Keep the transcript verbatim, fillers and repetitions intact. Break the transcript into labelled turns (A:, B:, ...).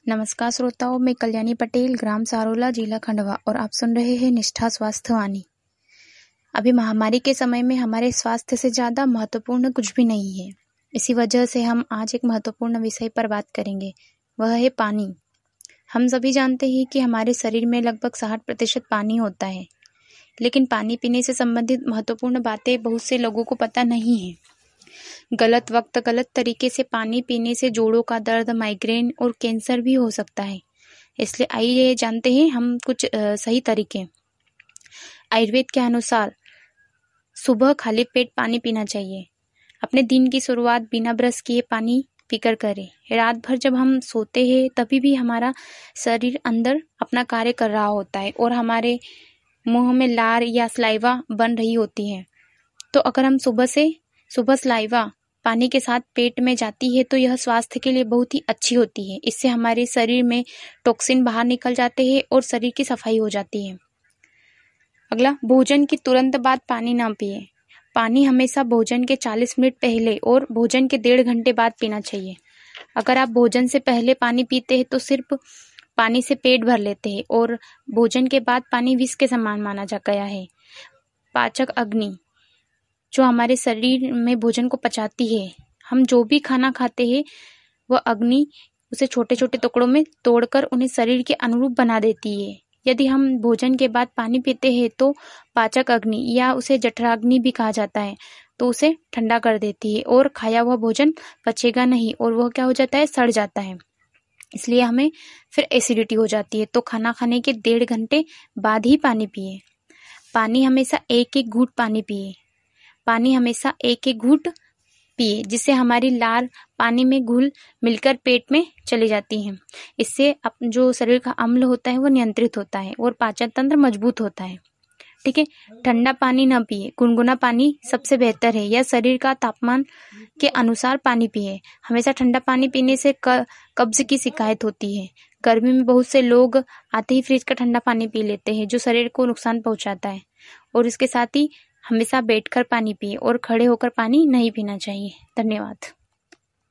A: नमस्कार श्रोताओं, मैं कल्याणी पटेल, ग्राम सारोला, जिला खंडवा, और आप सुन रहे हैं निष्ठा स्वास्थ्य वाणी। अभी महामारी के समय में हमारे स्वास्थ्य से ज़्यादा महत्वपूर्ण कुछ भी नहीं है। इसी वजह से हम आज एक महत्वपूर्ण विषय पर बात करेंगे, वह है पानी। हम सभी जानते हैं कि हमारे शरीर में लगभग साठ प्रतिशत पानी होता है, लेकिन पानी पीने से संबंधित महत्वपूर्ण बातें बहुत से लोगों को पता नहीं है। गलत वक्त गलत तरीके से पानी पीने से जोड़ों का दर्द, माइग्रेन और कैंसर भी हो सकता है। इसलिए आइए जानते हैं हम कुछ आ, सही तरीके। आयुर्वेद के अनुसार सुबह खाली पेट पानी पीना चाहिए। अपने दिन की शुरुआत बिना ब्रश किए पानी पीकर करें। रात भर जब हम सोते हैं तभी भी हमारा शरीर अंदर अपना कार्य कर रहा होता है और हमारे मुंह में लार या सलाइवा बन रही होती है। तो अगर हम सुबह से सुबह सलाइवा पानी के साथ पेट में जाती है तो यह स्वास्थ्य के लिए बहुत ही अच्छी होती है। इससे हमारे शरीर में टॉक्सिन बाहर निकल जाते हैं और शरीर की सफाई हो जाती है। अगला, भोजन की तुरंत बाद पानी ना पिए। पानी हमेशा भोजन के चालीस मिनट पहले और भोजन के डेढ़ घंटे बाद पीना चाहिए। अगर आप भोजन से पहले पानी पीते हैं तो सिर्फ पानी से पेट भर लेते हैं और भोजन के बाद पानी विष के समान माना जा गया है। पाचक अग्नि जो हमारे शरीर में भोजन को पचाती है, हम जो भी खाना खाते हैं वह अग्नि उसे छोटे छोटे टुकड़ों में तोड़कर उन्हें शरीर के अनुरूप बना देती है। यदि हम भोजन के बाद पानी पीते हैं तो पाचक अग्नि या उसे जठराग्नि भी कहा जाता है, तो उसे ठंडा कर देती है और खाया हुआ भोजन पचेगा नहीं और वह क्या हो जाता है, सड़ जाता है। इसलिए हमें फिर एसिडिटी हो जाती है। तो खाना खाने के डेढ़ घंटे बाद ही पानी पिए। पानी हमेशा एक एक घूंट पानी पिए। पानी हमेशा एक एक घूंट पिए जिससे हमारी लार पानी में घुल मिलकर पेट में चली जाती है। इससे जो शरीर का अम्ल होता है वो नियंत्रित होता है और पाचन तंत्र मजबूत होता है। ठीक है। ठंडा पानी ना पिए, गुनगुना पानी सबसे बेहतर है। या शरीर का तापमान के अनुसार पानी पिए। हमेशा ठंडा पानी पीने से कब्ज की शिकायत होती है। गर्मी में बहुत से लोग आते ही फ्रिज का ठंडा पानी पी लेते हैं जो शरीर को नुकसान पहुंचाता है। और इसके साथ ही हमेशा बैठकर पानी पिए और खड़े होकर पानी नहीं पीना चाहिए। धन्यवाद।